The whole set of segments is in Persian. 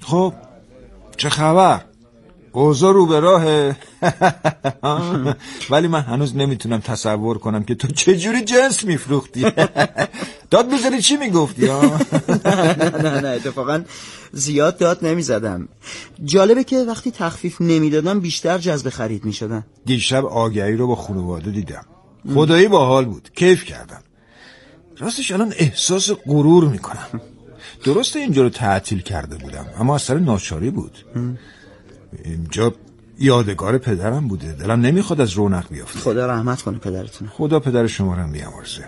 خب چه خبر؟ اوضاع رو به راهه. ولی من هنوز نمیتونم تصور کنم که تو چجوری جنس میفروختی. داد میزنی چی میگفتی؟ نه اتفاقا زیاد داد نمیزدم. جالبه که وقتی تخفیف نمیدادم بیشتر جذب خرید میشدن. دیشب آگهی رو با خانواده دیدم، خدایی باحال بود، کیف کردم. راستش الان احساس غرور میکنم. درسته اینجا رو تعطیل کرده بودم اما اثر ناچاری بود. اینجا یادگار پدرم بوده، دلم نمیخواد از رونق بیافته. خدا رحمت کنه پدرتون. خدا پدر شما رو هم بیامرزه.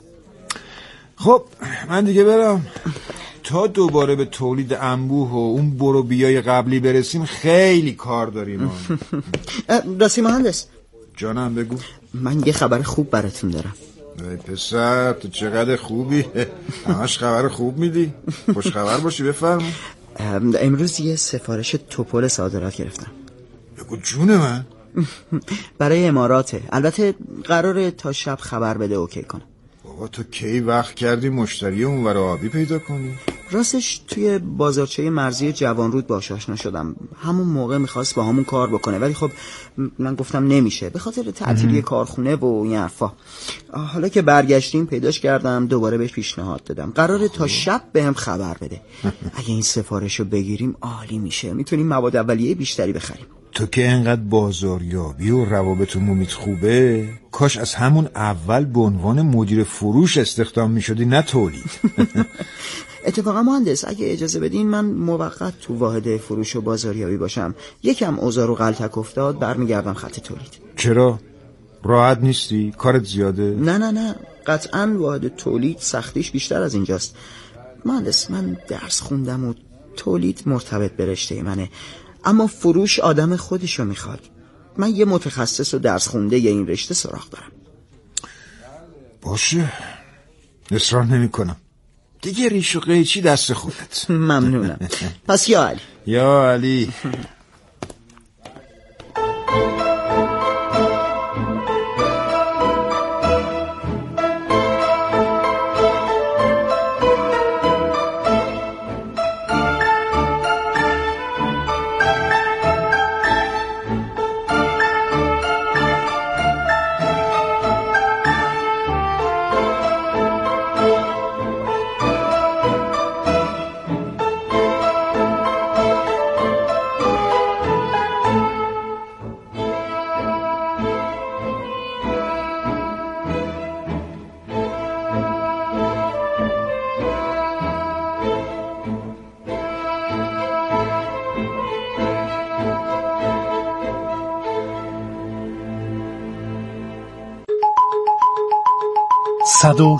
خب من دیگه برم. تا دوباره به تولید انبوه و اون برو بیای قبلی برسیم خیلی کار داریم. راستی مهندس جانم بگو. من یه خبر خوب براتون دارم. ای پسر تو چقدر خوبی، همش خبر خوب میدی. خوش خبر باشی بفرما. امروز یه سفارش توپل صادرات گرفتم. بگو جون من. برای اماراته. البته قراره تا شب خبر بده اوکی کنه. بابا تو کی وقت کردی مشتری اونور آبی پیدا کنی؟ راستش توی بازارچه مرزی جوانرود باهاش آشنا شدم. همون موقع میخواست با همون کار بکنه ولی خب من گفتم نمیشه به خاطر تعطیلی کارخونه و این حرفا. حالا که برگشتیم پیداش کردم، دوباره بهش پیشنهاد دادم قراره تا شب بهم خبر بده. اگه این سفارشو بگیریم عالی میشه، میتونیم مواد اولیه بیشتری بخریم. تو که انقدر بازاریابی و روابط عمومیت خوبه، کاش از همون اول به عنوان مدیر فروش استخدام میشدی نه تولید. اتفاقا مهندس اگه اجازه بدین من موقت تو واحد فروش و بازاریابی باشم. یکم اوضاع رو غلطک افتاد برمیگردم خط تولید. چرا؟ راحت نیستی؟ کارت زیاده؟ نه قطعا واحد تولید سختیش بیشتر از اینجاست. مهندس من درس خوندم و تولید مرتبط به رشته منه، اما فروش آدم خودشو میخواد. من یه متخصص و درس خونده یه این رشته سراغ دارم. باشه اصرار نمی کنم دیگه، ریش و قیچی دست خودت. ممنونم. پس یا علی. یا علی. با سلام،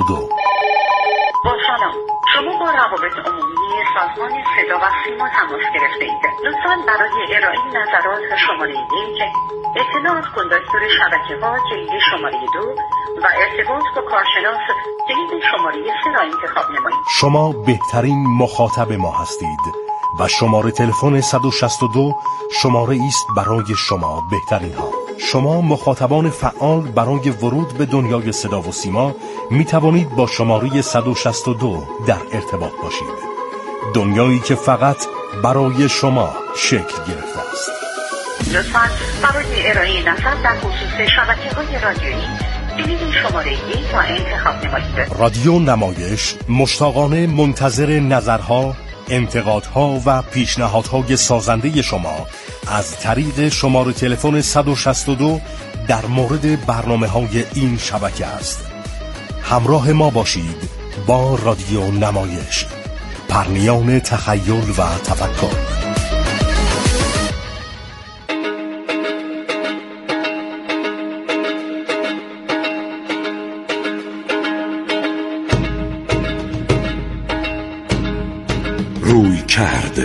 شما با روابط عمومی سازمان صدا و سیما تماس گرفته اید. لطفاً برای ارائه نظرات شماره 1 اطلاع از کندکتور شبکه‌ها جلد شماره 2 و ارتباط با کارشناس جلد شماره 3 را انتخاب نمایید. شما بهترین مخاطب ما هستید و شماره تلفن 162 شماره است برای شما بهترین ها. شما مخاطبان فعال برای ورود به دنیای صدا و سیما می توانید با شماره 162 در ارتباط باشید. دنیایی که فقط برای شما شکل گرفته است. لطفاً برای ارائه نظر در خصوص شبکه‌های رادیویی جلد شماره 1 را انتخاب نمایید. رادیو نمایش مشتاقانه منتظر نظرها، انتقادها و پیشنهادهای سازنده شما از طریق شماره تلفن 162 در مورد برنامه‌های این شبکه است. همراه ما باشید با رادیو نمایش، پرنیان تخیل و تفکر. روی کرد.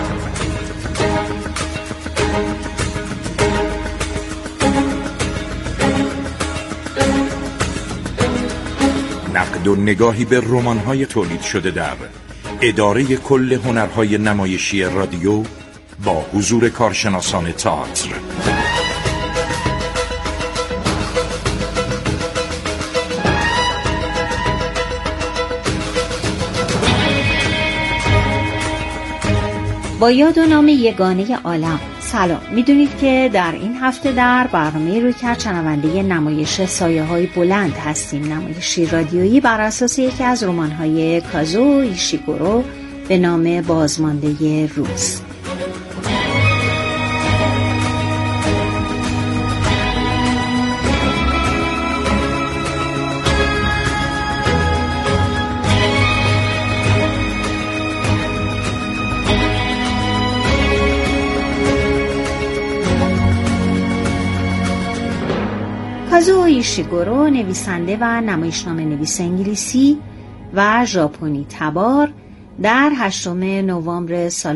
نقد و نگاهی به رمان‌های تولید شده در اداره کل هنرهای نمایشی رادیو با حضور کارشناسان تئاتر. با یاد و نام یگانه عالم. سلام. میدونید که در این هفته در برنامه رویکرد شنونده نمایش سایه‌های بلند هستیم، نمایشی رادیویی بر اساس یکی از رمان‌های کازو ایشیگورو به نام بازمانده روز. کازو ایشیگورو نویسنده و نمایشنامه نویس انگلیسی و ژاپنی تبار در 8 نوامبر سال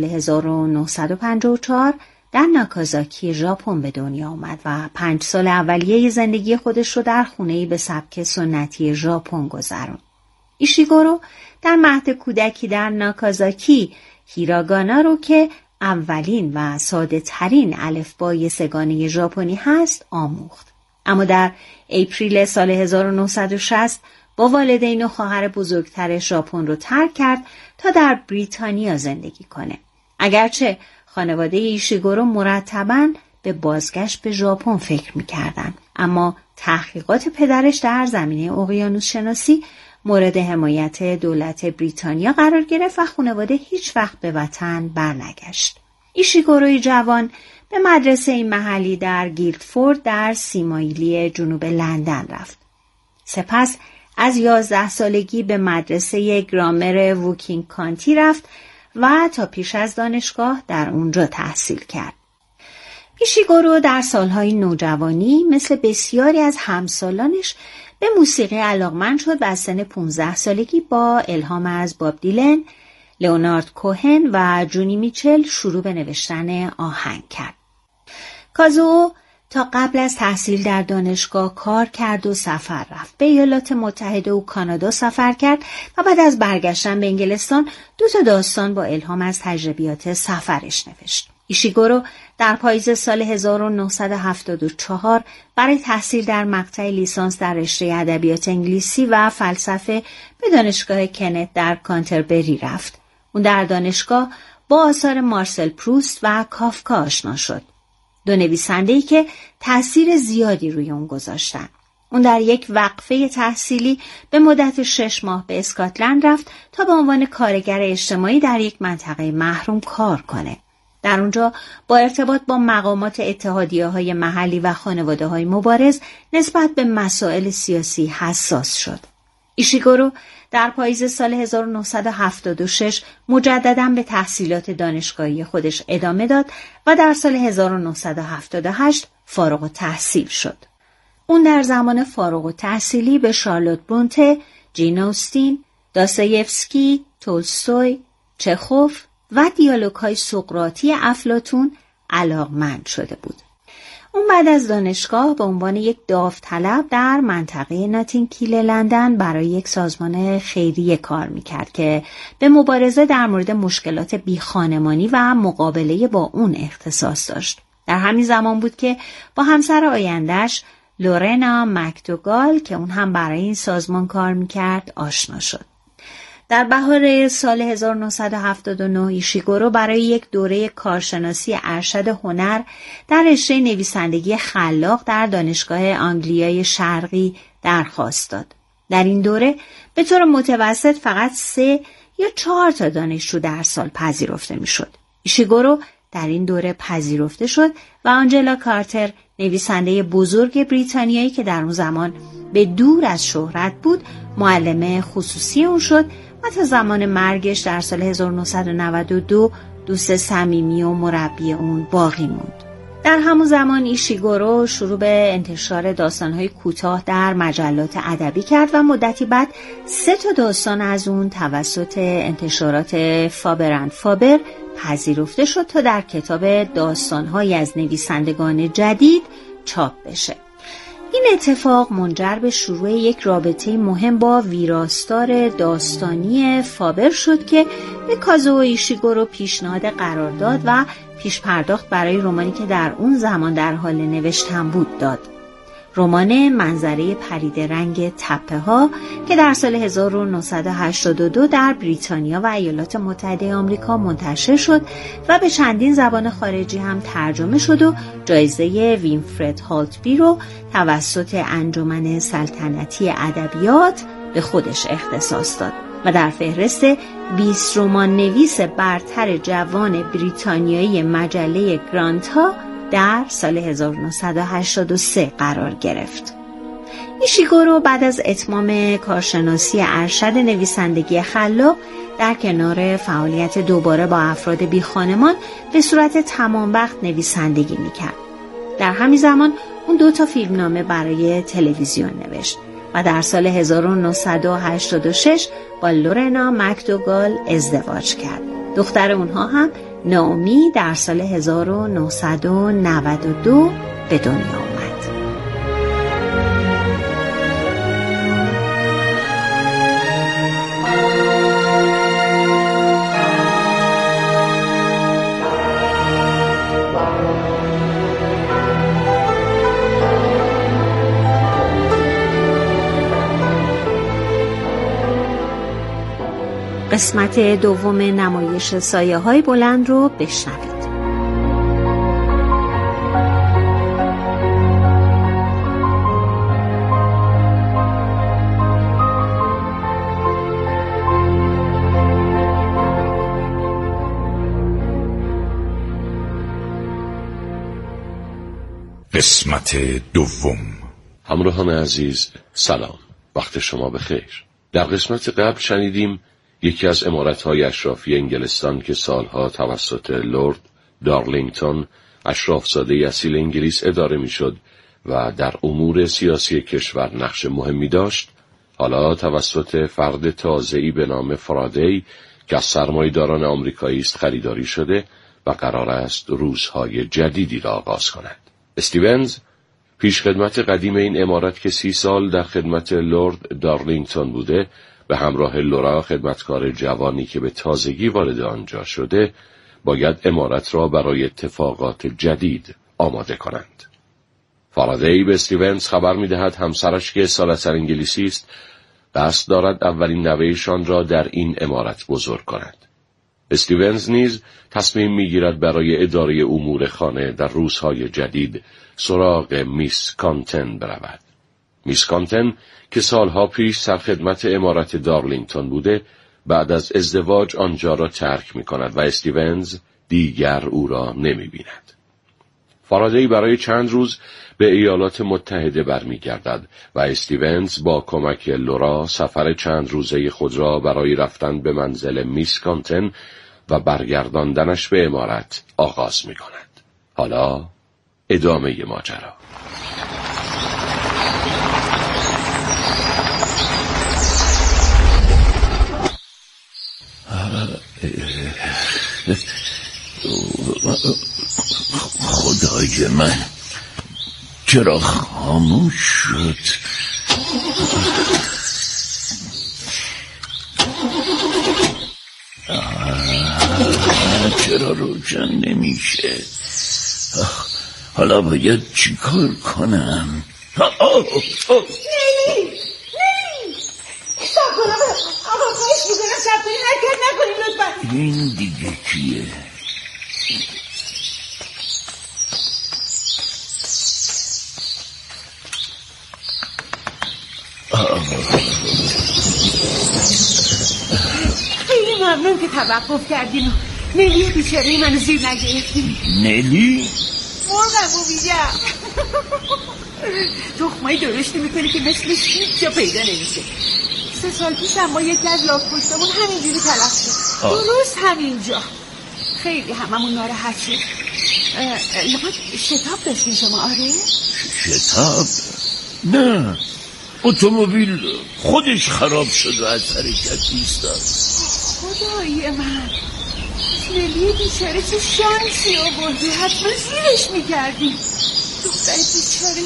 1954 در ناکازاکی ژاپن به دنیا آمد و 5 سال اولیه زندگی خودش رو در خونه‌ای به سبک سنتی ژاپن گذراند. ایشیگورو در مهد کودکی در ناکازاکی هیراگانا رو که اولین و ساده ترین الفبای سه‌گانه ژاپنی هست آموخت. اما در اپریل سال 1960 با والدین و خواهر بزرگتر ژاپن رو ترک کرد تا در بریتانیا زندگی کنه. اگرچه خانواده ایشیگورو مرتباً به بازگشت به ژاپن فکر می‌کردند، اما تحقیقات پدرش در زمینه اقیانوس شناسی مورد حمایت دولت بریتانیا قرار گرفت و خانواده هیچ وقت به وطن برنگشت. ایشیگوروی جوان به مدرسه محلی در گیلدفورد در 30 مایلی جنوب لندن رفت. سپس از 11 سالگی به مدرسه گرامر ووکینگ کانتی رفت و تا پیش از دانشگاه در اونجا تحصیل کرد. ایشیگورو در سالهای نوجوانی مثل بسیاری از همسالانش به موسیقی علاقمند شد و از سن 15 سالگی با الهام از باب دیلن، لئونارد کوهن و جونی میچل شروع به نوشتن آهنگ کرد. کازو تا قبل از تحصیل در دانشگاه کار کرد و سفر رفت. به ایالات متحده و کانادا سفر کرد و بعد از برگشتن به انگلستان 2 داستان با الهام از تجربیات سفرش نوشت. ایشیگورو در پاییز سال 1974 برای تحصیل در مقطع لیسانس در رشته ادبیات انگلیسی و فلسفه به دانشگاه کنت در کانتربری رفت. اون در دانشگاه با آثار مارسل پروست و کافکا آشنا شد، 2 نویسنده‌ای که تأثیر زیادی روی اون گذاشتن. اون در یک وقفه تحصیلی به مدت 6 ماه به اسکاتلند رفت تا به عنوان کارگر اجتماعی در یک منطقه محروم کار کنه. در اونجا با ارتباط با مقامات اتحادیه‌های محلی و خانواده‌های مبارز نسبت به مسائل سیاسی حساس شد. ایشیگورو در پاییز سال 1976 مجدداً به تحصیلات دانشگاهی خودش ادامه داد و در سال 1978 فارغ التحصیل شد. اون در زمان فارغ التحصیلی به شارلوت برونته، جین اوستین، داستایفسکی، تولستوی، چخوف و دیالوگ‌های سقراطی افلاطون علاقمند شده بود. اون بعد از دانشگاه به عنوان یک داوطلب در منطقه ناتینگ هیل لندن برای یک سازمان خیریه کار میکرد که به مبارزه در مورد مشکلات بیخانمانی و مقابله با اون اختصاص داشت. در همین زمان بود که با همسر آینده‌اش لورنا مکدوگال که اون هم برای این سازمان کار میکرد آشنا شد. در بهار سال 1979 ایشیگورو برای یک دوره کارشناسی ارشد هنر در رشته نویسندگی خلاق در دانشگاه آنگلیای شرقی درخواست داد. در این دوره به طور متوسط فقط 3 یا 4 تا دانشجو در سال پذیرفته میشد. ایشیگورو در این دوره پذیرفته شد و آنجلا کارتر، نویسنده بزرگ بریتانیایی که در اون زمان به دور از شهرت بود، معلم خصوصی اون شد و تا زمان مرگش در سال 1992 دوست صمیمی و مربی اون باقی موند. در همون زمان ایشیگورو شروع به انتشار داستان‌های کوتاه در مجلات ادبی کرد و مدتی بعد 3 تا داستان از اون توسط انتشارات فابر اند فابر پذیرفته شد تا در کتاب داستان‌های از نویسندگان جدید چاپ بشه. این اتفاق منجر به شروع یک رابطه مهم با ویراستار داستانی فابر شد که به کازو ایشیگورو پیشنهاد قرارداد و پیش پرداخت برای رمانی که در اون زمان در حال نوشتن بود داد. رمان منظره پرید رنگ تپه ها که در سال 1982 در بریتانیا و ایالات متحده آمریکا منتشر شد و به چندین زبان خارجی هم ترجمه شد و جایزه وینفرد هالتبی رو توسط انجمن سلطنتی ادبیات به خودش اختصاص داد و در فهرست 20 رمان نویس برتر جوان بریتانیایی مجله گرانت ها در سال 1983 قرار گرفت. ایشیگورو بعد از اتمام کارشناسی ارشد نویسندگی خلاق در کنار فعالیت دوباره با افراد بی خانمان به صورت تمام وقت نویسندگی میکرد. در همین زمان اون 2 فیلمنامه برای تلویزیون نوشت و در سال 1986 با لورنا مکدوگال ازدواج کرد. دختر اونها هم نائومی در سال 1992 به دنیا آمد. قسمت دوم نمایش سایه‌های بلند رو بشنوید. قسمت دوم. همراهان عزیز سلام، وقت شما بخیر. در قسمت قبل شنیدیم یکی از عمارت‌های اشرافی انگلستان که سالها توسط لرد دارلینگتون اشرافزاده اصیل انگلیس اداره می‌شد و در امور سیاسی کشور نقش مهمی داشت، حالا توسط فرد تازه‌ای به نام فرادی که از سرمایه‌داران آمریکایی است خریداری شده و قرار است روزهای جدیدی را آغاز کند. استیونز پیشخدمت قدیم این عمارت که 30 سال در خدمت لرد دارلینگتون بوده، به همراه لورا خدمتکار جوانی که به تازگی وارد آنجا شده، باید عمارت را برای اتفاقات جدید آماده کنند. فارادی به استیونز خبر می‌دهد همسرش که اصالتاً انگلیسی است، قصد دارد اولین نوه‌شان را در این عمارت بزرگ کند. استیونز نیز تصمیم می‌گیرد برای اداره امور خانه در روزهای جدید سراغ میس کانتن برود. میس کانتن که سالها پیش سرخدمت عمارت دارلینگتون بوده، بعد از ازدواج آنجا را ترک می‌کند و استیونز دیگر او را نمی‌بیند. فارادی برای چند روز به ایالات متحده برمیگردد و استیونز با کمک لورا سفر چند روزه خود را برای رفتن به منزل میس کانتن و برگرداندنش به عمارت آغاز می‌کند. حالا ادامه ماجرا. خدای من، چرا خاموش شد؟ چرا روشن نمیشه؟ حالا باید چیکار کنم؟ نیلی سب کنم آقا، خواهش میکنم سب کنی، حرکت نکنی لطفا. این دیگه کیه؟ خیلی ممنون که توقف کردین و نیلی بیچاره منو زیر نگرفتین. نیلی؟ مرغمو میگم. تخمایی درشتی میکنی که مثلش هیچ جا پیدا نمیشه. 3 سال پیش هم ما یکی از لاک پشتمون همینجوری تلف شد، درست همینجا. خیلی هممون ناراحت شد. لابد شتاب داشتین شما؟ آره؟ شتاب؟ نه، اتومبیل خودش خراب شد و از حرکت ایستاد. خدای من، نیلی بیچاره چه شانسی آوردی، حتما زیرش میکردی. دختر بیچاره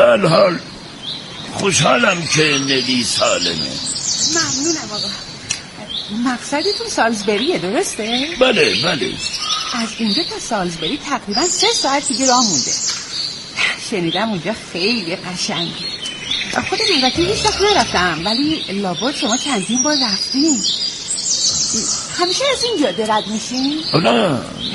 به هر حال خوشحالم که نلی سالمه. ممنونم آقا. مقصدتون سالزبریه درسته؟ بله. از اینجا تا سالزبری تقریبا 3 ساعت دیگه راه مونده. شنیدم اونجا خیلی قشنگه. خودم البته هیچ وقت نرفتم، ولی لابد شما چندین بار رفتین. همیشه از اینجا درد میشین؟ نه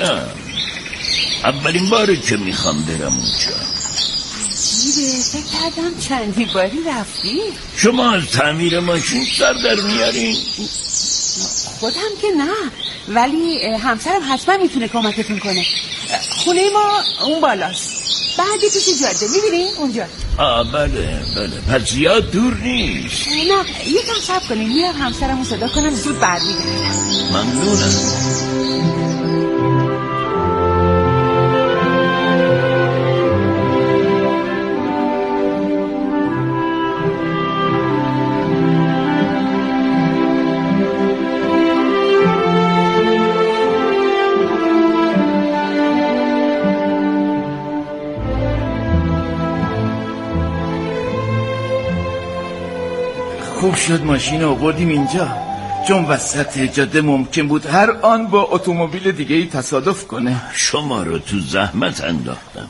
اولین باره که میخوام برم اونجا. عجیبه، فکر کردم چندین باری رفتی. شما از تعمیر ماشین سر در میارین؟ خودم که نه، ولی همسرم حتما میتونه کمکتون کنه. خونه ما اون بالاست، بعد پیش جاده میبینین اونجا. بله پس زیاد دور نیست. نه یکم صبر کنین، میرم همسرمو صدا کنم زود برمیگردم. ممنونم. خوب شد ماشین رو آوردیم اینجا، چون وسط جاده ممکن بود هر آن با اتومبیل دیگه ای تصادف کنه. شما رو تو زحمت انداختم.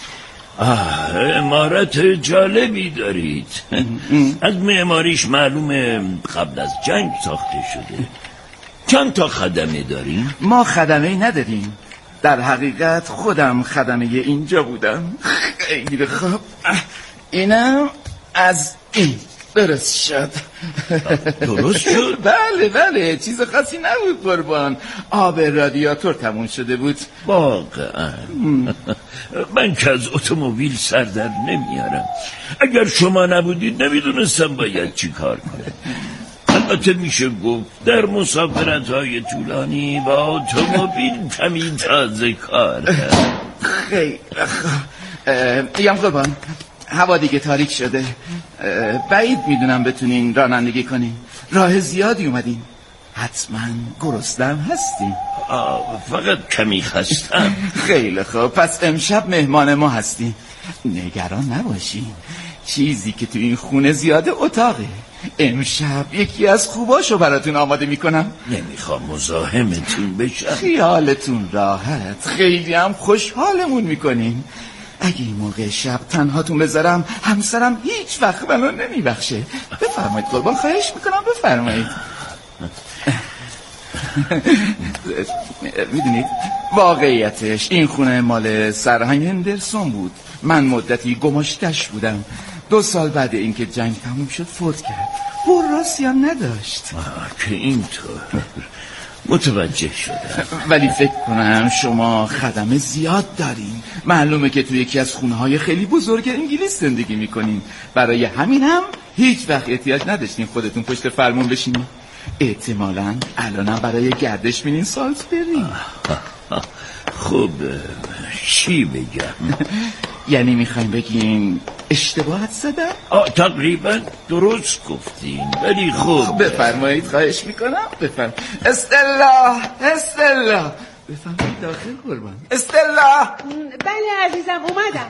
عمارت جالبی دارید. از معماریش معلومه قبل از جنگ ساخته شده. چند تا خدمه داریم؟ ما خدمه نداریم، در حقیقت خودم خدمه اینجا بودم. خیلی خوب. اینم از این درست شد. درست شد؟ بله چیز خاصی نبود قربان. آب رادیاتور تموم شده بود. واقعا من که از اتومبیل سر در نمیارم. اگر شما نبودید نمیدونستم باید چی کار کنم. البته میشه گفت در مسافرت‌های طولانی با اتومبیل کمی تازه کار. خیلی میگم قربان، هوا دیگه تاریک شده، بعید میدونم بتونین رانندگی کنین. راه زیادی اومدین، حتما گرسنه‌ام هستین. فقط کمی خستم. خیلی خوب، پس امشب مهمان ما هستین. نگران نباشین، چیزی که تو این خونه زیاده اتاقه. امشب یکی از خوباشو براتون آماده میکنم. نمیخوام مزاحمتون بشم. خیالتون راحت، خیلی هم خوشحالمون میکنین. اگه این موقع شب تنهاتون بذارم همسرم هیچ وقت منو نمیبخشه. بفرمایید قربان، خواهش میکنم بفرمایید. میدونید واقعیتش این خونه مال سرهنگ هندرسون بود. من مدتی گماشتش بودم. 2 سال بعد اینکه جنگ تموم شد فوت کرد. وراثی هم نداشت. که اینطور متوجه شدم. ولی فکر کنم شما خدمه زیاد دارین. معلومه که توی یکی از خونه‌های خیلی بزرگ انگلیس زندگی میکنین. برای همین هم هیچ وقت احتیاج نداشتین خودتون پشت فرمون بشینین. احتمالاً الانم برای گردش میرین سالزبری. خب چی بگم؟ یعنی میخواین بگین اشتباهت زدم؟ تقریبا درست گفتین، ولی خب بفرمایید، خواهش میکنم بفرمایید. استلا بفرمایید داخل قربان. استلا. بله عزیزم اومدم.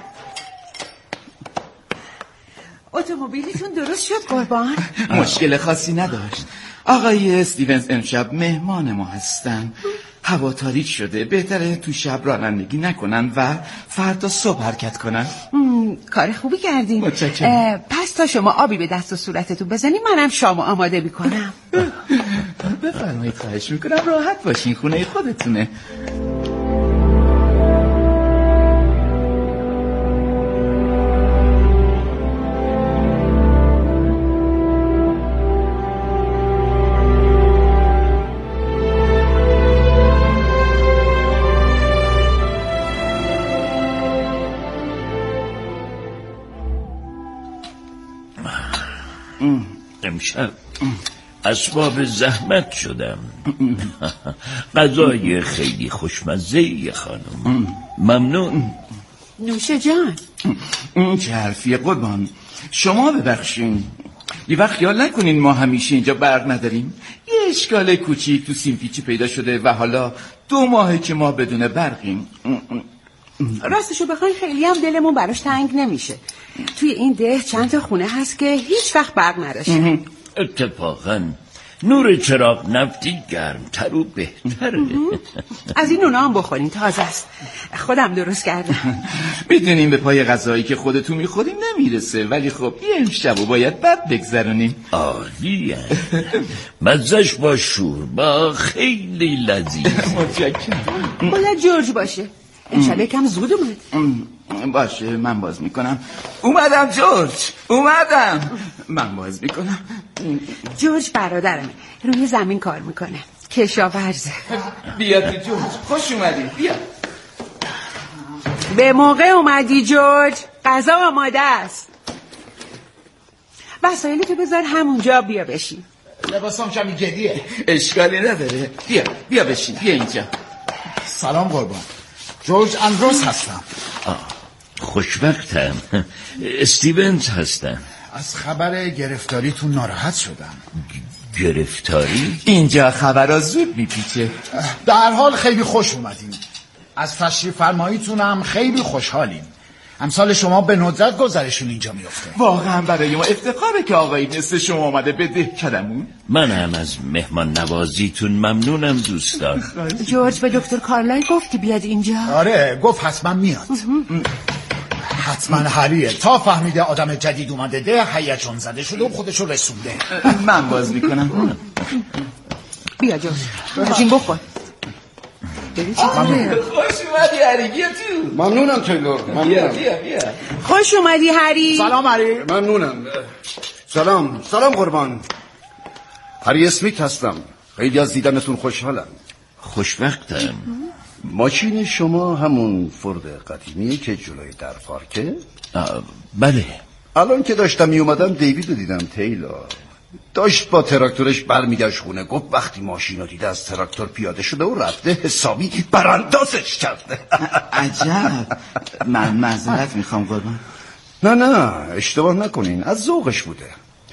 اتومبیلتون درست شد قربان؟ مشکل خاصی نداشت. آقای استیونز امشب مهمان ما هستن. هوا تاریک شده، بهتره تو شب رانندگی نکنن و فردا صبح حرکت کنن. کار خوبی کردین. متشکرم. پس تا شما آبی به دست و صورتتون بزنین منم شامو آماده میکنم. بفرمایید، خواهش میکنم، راحت باشین، خونه خودتونه. امشب اسباب زحمت شدم. غذای خیلی خوشمزه خانم. ممنون. نوش جان. این چه حرفیه قربان؟ شما ببخشین، یه وقت خیال نکنین ما همیشه اینجا برق نداریم. یه اشکال کوچیک تو سیمپیچی پیدا شده و حالا 2 ماهه که ما بدون برقیم. راستشو بخواین خیلی هم دلمون براش تنگ نمیشه. توی این ده چند تا خونه هست که هیچ وقت برق نداشته. اتفاقاً نور چراغ نفتی گرمتر و بهتره. از این نونا هم بخورین، تازه است، خودم درست کردم. میدونیم به پای غذایی که خودتون میخوریم نمیرسه، ولی خب یه امشبو باید بد بگذرونیم. عالیه. مزهش با شوربا خیلی لذیذ. متشکرم. باید جورج باشه، امشب یکم زود اومد. باشه من باز میکنم. اومدم جورج، اومدم. من باز میکنم. جورج برادرمه، روی زمین کار میکنه، کشاورزه. بیا تو جورج، خوش اومدی. بیا. به موقع اومدی جورج، غذا آماده است. وسایلتو بذار همونجا، بیا بشین. لباسام کمی جدیه. اشکالی نداره. بیا بشین، بیا اینجا. سلام قربان، جورج اندروس هستم. خوشبختم. استیونز هستم. از خبر گرفتاریتون ناراحت شدم. گرفتاری؟ اینجا خبرها زود میپیچه. در حال خیلی خوش اومدیم. از تشریف فرماییتونم خیلی خوشحالیم. امثال شما به ندرت گذرشون اینجا میفته. واقعا برای ما افتخاره که آقایی مثل شما آمده به دهکدمون. من هم از مهمان نوازیتون ممنونم دوستان. جورج به دکتر کارلای گفت که بیاد اینجا؟ آره گفت حتما میاد. حتما حریه، تا فهمیده آدم جدید اومده ده هیجان زده شده و خودشو رسونده. من باز میکنم. بیا جورج، این بخور. خوش اومدی هری، بیا تو. ممنونم تیلور. بیا. خوش اومدی هری. سلام هری. ممنونم. سلام قربان. هری اسمیت هستم. خیلی از دیدنتون خوشحالم. خوشبختم. ماشین شما همون فورد قدیمیه که جلوی در پارکه؟ بله. الان که داشتم می اومدم دیوید رو دیدم تیلور. داشت با تراکتورش برمیگشت خونه. گفت وقتی ماشین رو دیده از تراکتور پیاده شده و رفته حسابی براندازش کرده. عجب. من معذرت میخوام قربان. نه اشتباه نکنین، از ذوقش بوده.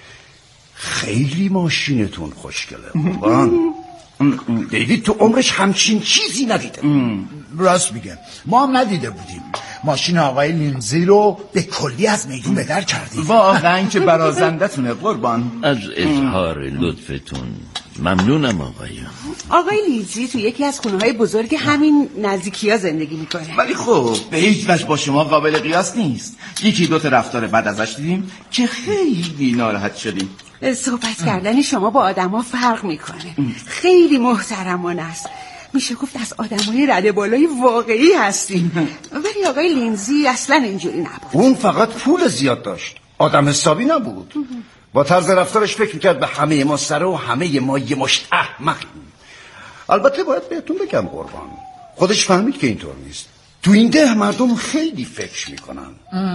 خیلی ماشینتون خوشگله قربان. دیوید تو عمرش همچین چیزی ندیده. راست میگه، ما هم ندیده بودیم. ماشین آقای لینزی رو به کلی از میدون بدر کردیم. واقعا که برازندتونه قربان. از اظهار لطفتون ممنونم آقایان. آقای لینزی تو یکی از خونه‌های بزرگ همین نزدیکی‌ها زندگی میکنه. ولی خب به هیچ وجه با شما قابل قیاس نیست. یکی دو تا رفتار بعد ازش دیدیم که خیلی ناراحت شدیم. صحبت کردن شما با آدما فرق میکنه. خیلی محترمانه است. میشه گفت از آدمای رده بالای واقعی هستیم. ولی آقای لینزی اصلا اینجوری نبود. اون فقط پول زیاد داشت، آدم حسابی نبود. با طرز رفتارش فکر میکرد به همه ما سره و همه ما یه مشت احمقیم. البته باید بهتون بگم قربان، خودش فهمید که اینطور نیست. تو این ده مردم خیلی فکر میکنن.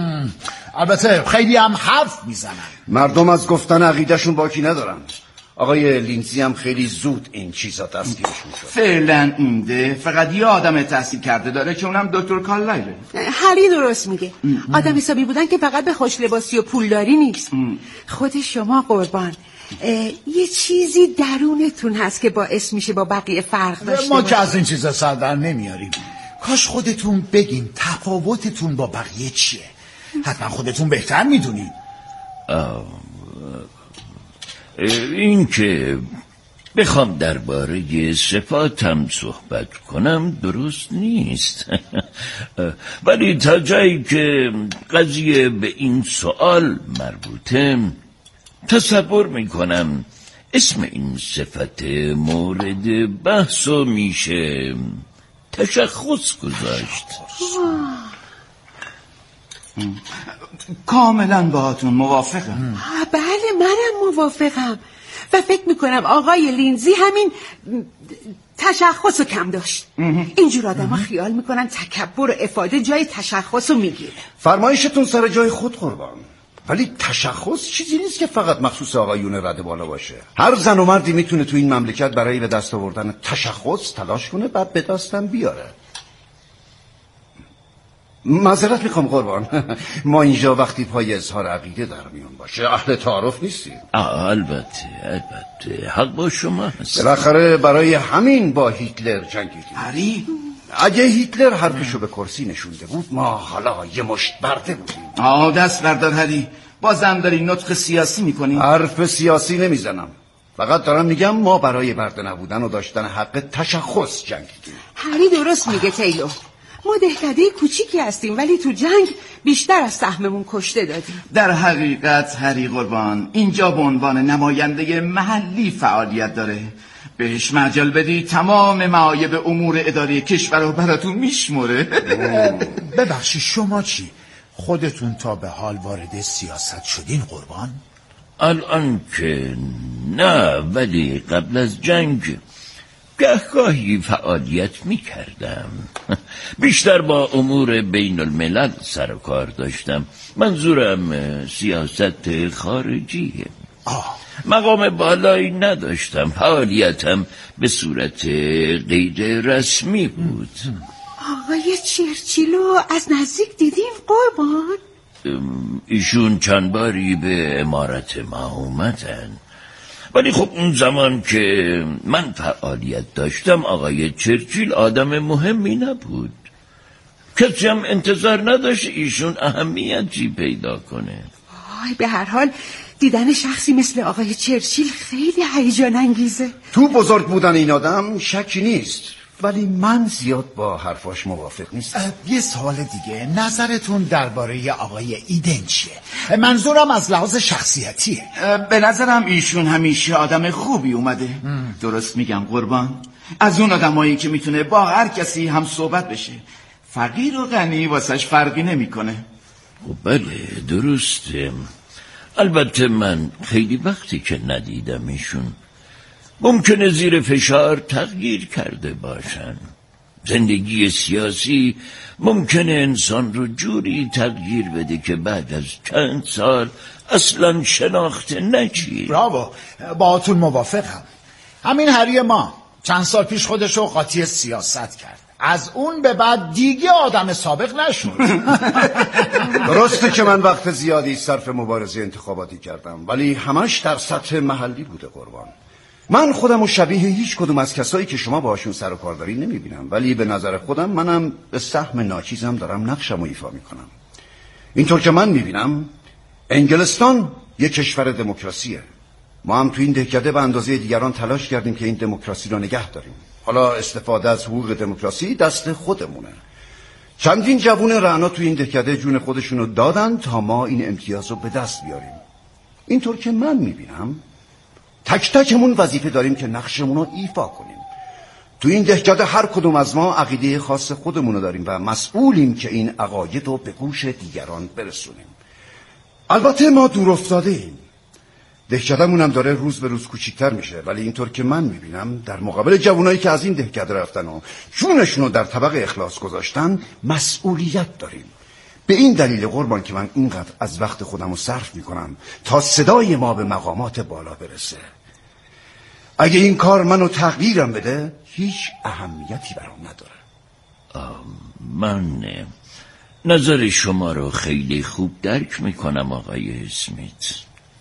البته خیلی هم حرف میزنن. مردم از گفتن عقیدهشون باکی ندارن. آقای لینزی هم خیلی زود این چیزا دستگیرش میشد. فعلا این ده فقط یه آدم تحصیل کرده داره که اونم دکتر کارلایله. هری درست میگه. آدم حسابی بودن که فقط به خوش لباسی و پولداری نیست. خود شما قربان یه چیزی درونتون هست که باعث میشه با بقیه فرق داشته ما باشه. که از این چیزا سر در نمیاریم. کاش خودتون بگین تفاوتتون با بقیه چیه. حتما خودتون بهتر میدونین. این که بخوام درباره صفاتم صحبت کنم درست نیست. ولی تا جایی که قضیه به این سوال مربوطه تصور میکنم اسم این صفت مورد بحثو میشه تشخص گذاشت. کاملا باهاتون موافقم. بله منم موافقم و فکر میکنم آقای لینزی همین تشخص رو کم داشت. اینجور آدم ها خیال میکنن تکبر و افاده جای تشخص رو میگیره. فرمایشتون سر جای خود قربان، ولی تشخص چیزی نیست که فقط مخصوص آقایون رده بالا باشه. هر زن و مردی میتونه تو این مملکت برای به دست آوردن تشخص تلاش کنه بعد به دستم بیاره. معذرت میخوام قربان، ما اینجا وقتی پای اظهار عقیده در میون باشه اهل تعارف نیستیم. البته حق با شما هست. بالاخره برای همین با هیتلر جنگیدیم. هری اگه هیتلر حرفشو به کرسی نشونده بود ما حالا یه مشت برده بودیم. دست بردار هری، بازم داری نطق سیاسی میکنی؟ حرف سیاسی نمیزنم، فقط دارم میگم ما برای برده نبودن و داشتن حق تشخص جنگیدیم. هری درست میگه تیلور، ما دهکده کوچیکی هستیم ولی تو جنگ بیشتر از سهممون کشته دادیم. در حقیقت هری قربان اینجا به عنوان نماینده محلی فعالیت داره، بهش مجال بدی تمام معایب امور اداری کشور رو براتون میشموره. ببخشید شما چی؟ خودتون تا به حال وارد سیاست شدین قربان؟ الان که نه، ولی قبل از جنگ گاهی فعالیت میکردم. بیشتر با امور بین الملل سر و کار داشتم. منظورم سیاست خارجیه. مقام بالایی نداشتم، فعالیتم به صورت غیر رسمی بود. آقای چرچیلو از نزدیک دیدیم قربان؟ ایشون چند باری به امارت ما اومدن، ولی خب اون زمان که من فعالیت داشتم آقای چرچیل آدم مهمی نبود. کسی هم انتظار نداشت ایشون اهمیتی پیدا کنه. به هر حال دیدن شخصی مثل آقای چرچیل خیلی هیجان انگیزه. تو بزرگ بودن این آدم شکی نیست، ولی من زیاد با حرفاش موافق نیستم. یه سوال دیگه، نظرتون درباره آقای ایدن چیه؟ منظورم از لحاظ شخصیتیه. به نظرم ایشون همیشه آدم خوبی اومده. درست میگم قربان؟ از اون آدمایی که میتونه با هر کسی هم صحبت بشه، فقیر و غنی واسش فرقی نمیکنه. بله درسته، البته من خیلی وقتی که ندیدم ایشون. ممکنه زیر فشار تغییر کرده باشن. زندگی سیاسی ممکنه انسان رو جوری تغییر بده که بعد از چند سال اصلا شناخته نشی. براو، باهاتون موافقم. همین هری ما چند سال پیش خودش رو قاطی سیاست کرد، از اون به بعد دیگه آدم سابق نشد. درسته که من وقت زیادی صرف مبارزه انتخاباتی کردم، ولی همش در سطح محلی بوده قربان. من خودم و شبیه هیچ کدوم از کسایی که شما باهاشون سر و کار دارین نمیبینم، ولی به نظر خودم منم به سهم ناچیزم دارم نقشمو ایفا میکنم. اینطور که من میبینم انگلستان یک کشور دموکراسیه. ما هم تو این دهکده به اندازه دیگران تلاش کردیم که این دموکراسی رو نگه داریم. حالا استفاده از حقوق دموکراسی دست خودمونه. چندین جوون رعنا تو این دهکده جون خودشونو دادن تا ما این امتیاز رو به دست بیاریم. اینطور که من میبینم تک تکمون وظیفه داریم که نقشمون رو ایفا کنیم. تو این دهکده هر کدوم از ما عقیده خاص خودمون رو داریم و مسئولیم که این عقاید رو به گوش دیگران برسونیم. البته ما دور افتاده ایم، دهکده‌مون هم داره روز به روز کوچیک‌تر میشه، ولی اینطور که من میبینم در مقابل جوانایی که از این دهکده رفتن و جونشون رو در طبق اخلاص گذاشتن مسئولیت داریم. به این دلیل قربان که من اینقدر از وقت خودم رو صرف میکنم تا صدای ما به مقامات بالا برسه. اگه این کار منو تغییرم بده هیچ اهمیتی برام نداره. من نظر شما رو خیلی خوب درک میکنم آقای اسمیت.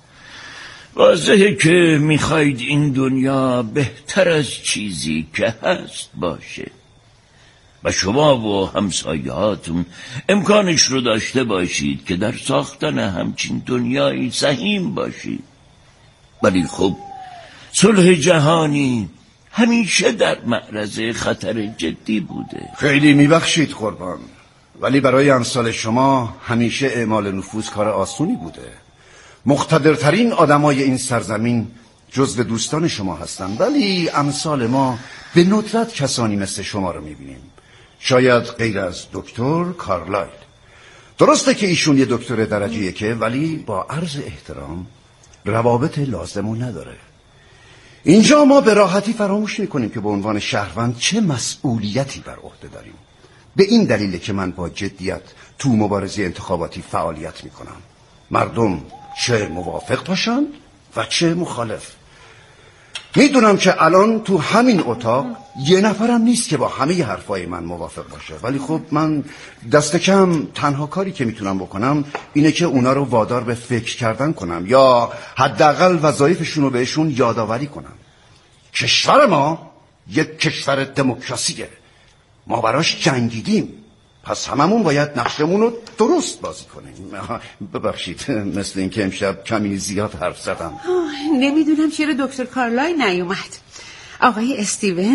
واضحه که میخواید این دنیا بهتر از چیزی که هست باشه و شما و همسایه‌هاتون امکانش رو داشته باشید که در ساختن همچین دنیایی سهیم باشید. ولی خب صلح جهانی همیشه در معرض خطر جدی بوده. خیلی میبخشید قربان، ولی برای امثال شما همیشه اعمال نفوذ کار آسونی بوده. مقتدرترین آدمای این سرزمین جزو دوستان شما هستن، ولی امثال ما به ندرت کسانی مثل شما رو میبینیم، شاید غیر از دکتر کارلایل. درسته که ایشون یه دکتر درجه یکه، ولی با عرض احترام روابط لازمو نداره. اینجا ما به راحتی فراموش میکنیم که به عنوان شهروند چه مسئولیتی بر عهده داریم. به این دلیله که من با جدیت تو مبارزه انتخاباتی فعالیت میکنم، مردم چه موافق باشند و چه مخالف. میدونم که الان تو همین اتاق یه نفرم نیست که با همه حرفای من موافق باشه، ولی خب من دست کم تنها کاری که میتونم بکنم اینه که اونا رو وادار به فکر کردن کنم یا حداقل وظایفشون رو بهشون یادآوری کنم. کشور ما یک کشور دموکراسیه. ما براش جنگیدیم، پس هممون باید نقشمون رو درست بازی کنیم. ببخشید مثل این که امشب کمی زیاد حرف زدم. نمیدونم چرا دکتر کارلای نیومد. آقای استیون